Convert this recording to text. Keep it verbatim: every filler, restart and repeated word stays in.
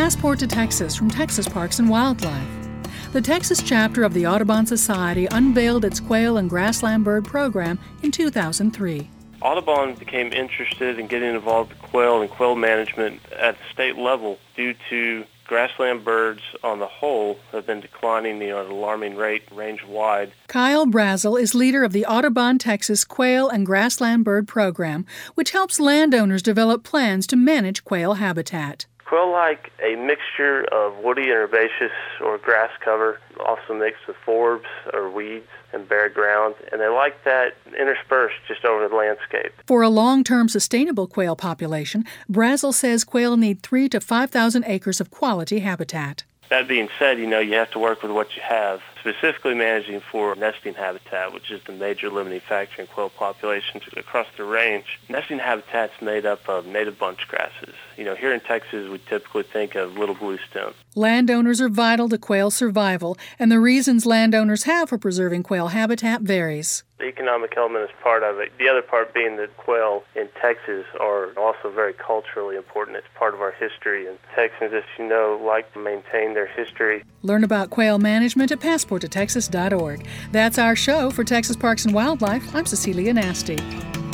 Passport to Texas from Texas Parks and Wildlife. The Texas chapter of the Audubon Society unveiled its quail and grassland bird program in two thousand three. Audubon became interested in getting involved with quail and quail management at the state level due to grassland birds on the whole have been declining you know, at an alarming rate range-wide. Kyle Brazel is leader of the Audubon Texas Quail and Grassland Bird Program, which helps landowners develop plans to manage quail habitat. Quail like a mixture of woody and herbaceous or grass cover, also mixed with forbs or weeds and bare ground, and they like that interspersed just over the landscape. For a long-term sustainable quail population, Brazel says quail need three to five thousand acres of quality habitat. That being said, you know, you have to work with what you have, specifically managing for nesting habitat, which is the major limiting factor in quail populations across the range. Nesting habitat's made up of native bunch grasses. You know, here in Texas, we typically think of little bluestem. Landowners are vital to quail survival, and the reasons landowners have for preserving quail habitat varies. The economic element is part of it. The other part being that quail in Texas are also very culturally important. It's part of our history, and Texans, as you know, like to maintain their history. Learn about quail management at passport to texas dot org. That's our show. For Texas Parks and Wildlife, I'm Cecilia Nasty.